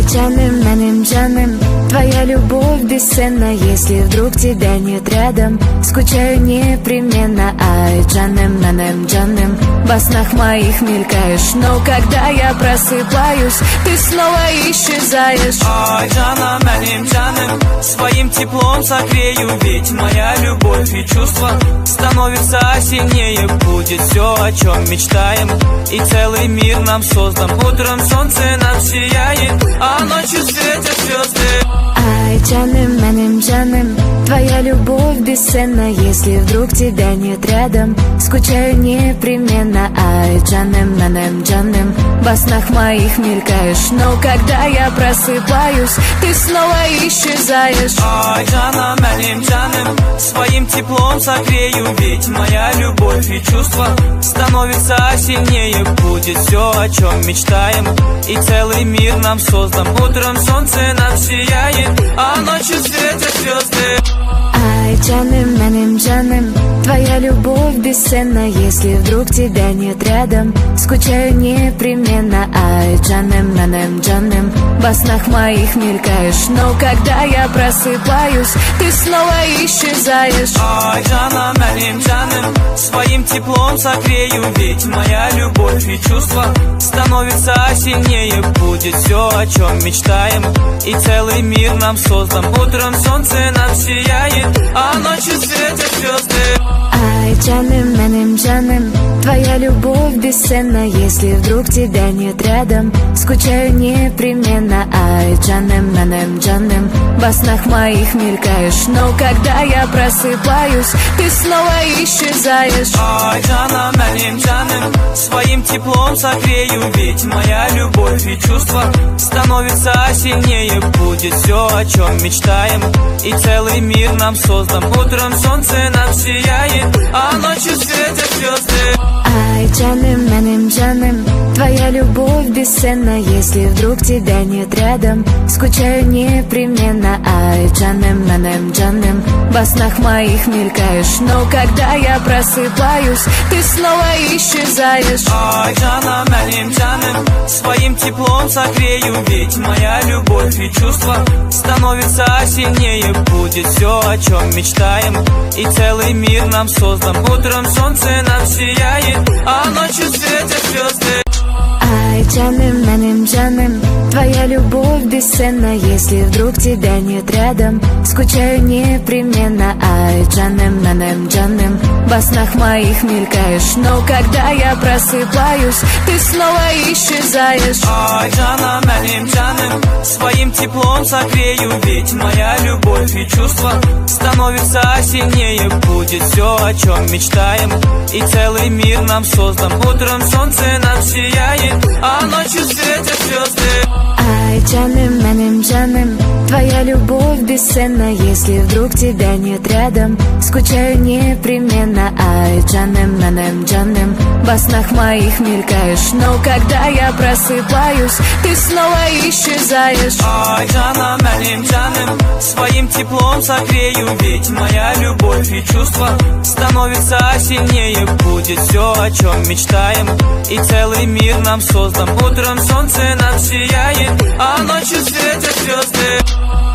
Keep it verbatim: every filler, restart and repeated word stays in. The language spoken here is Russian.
Джаным, моим Джаным, твоя любовь бесценна. Если вдруг тебя нет рядом, скучаю непременно. Ай, Джаным, моим Джаным, во снах моих мелькаешь, но когда я просыпаюсь, ты снова исчезаешь. Ай, Джаным, моим Джаным, своим теплом согрею, ведь моя любовь и чувства становится сильнее. Будет все, о чем мечтаем, и целый мир нам создан. Утром солнце нам сияет, а ночью светят звезды. Ай, Джаным, моим Джаным, твоя любовь бесценна. Если вдруг тебя нет рядом, скучаю непременно. Ай, Джаным, моим Джаным, во снах моих мелькаешь, но когда я просыпаюсь, ты снова исчезаешь. Ай, Джаным, моим Джаным, своим теплом согрею, ведь моя любовь и чувства становится сильнее. Будет все, о чем мечтаем, и целый мир нам создан. Утром солнце нам сияет, а ночью светят звезды. Ай, Джаным, моим Джаным, твоя любовь бесценна. Если вдруг тебя нет рядом, скучаю непременно. Ай, Джаным, моим Джаным, во снах моих мелькаешь, но когда я просыпаюсь, ты снова исчезаешь. Ай, Джаным, моим Джаным, своим теплом согрею, ведь моя любовь и чувства становится сильнее. Будет все, о чем мечтаем, и целый мир нам создан. Утром солнце нам сияет, а ночью светят звезды. Ай, Джаным, моим Джаным, твоя любовь бесценна. Если вдруг тебя нет рядом, скучаю непременно. Ай, Джаным, моим Джаным, во снах моих мелькаешь, но когда я просыпаюсь, ты снова исчезаешь. Ай, Джаным, моим Джаным, своим теплом согрею, ведь моя любовь и чувства становится сильнее. Будет все, о чем мечтаем, и целый мир нам создан. Утром солнце нам сияет, а ночью светят звезды. Ай, Джаным, моим Джаным, твоя любовь бесценна. Если вдруг тебя нет рядом, скучаю непременно. Ай, Джаным, моим Джаным, во снах моих мелькаешь, но когда я просыпаюсь, ты снова исчезаешь. Ай, Джаным, моим Джаным, своим теплом согрею, ведь моя любовь и чувства становится сильнее. Будет все, о чем мечтаем, и целый мир нам создан. Утром солнце нам сияет, а ночью светят звезды. Ай, Джаным, моим Джаным, твоя любовь бесценна. Если вдруг тебя нет рядом, скучаю непременно. Ай, Джаным, моим Джаным, во снах моих мелькаешь, но когда я просыпаюсь, ты снова исчезаешь. Ай, Джаным, моим Джаным, своим теплом согрею, ведь моя любовь и чувства становится сильнее. Будет все, о чем мечтаем, и целый мир нам создан. Утром солнце нам сияет, а ночью светят звезды. Ай, Джаным, моим Джаным, твоя любовь бесценна. Если вдруг тебя нет рядом, скучаю непременно. Ай, Джаным, моим Джаным, во снах моих мелькаешь, но когда я просыпаюсь, ты снова исчезаешь. Ай, Джаным, моим Джаным, своим теплом согрею, ведь моя любовь и чувства становится сильнее. Будет все, о чем мечтаем, и целый мир нам создан. Утром солнце нам сияет, а ночью светят звезды.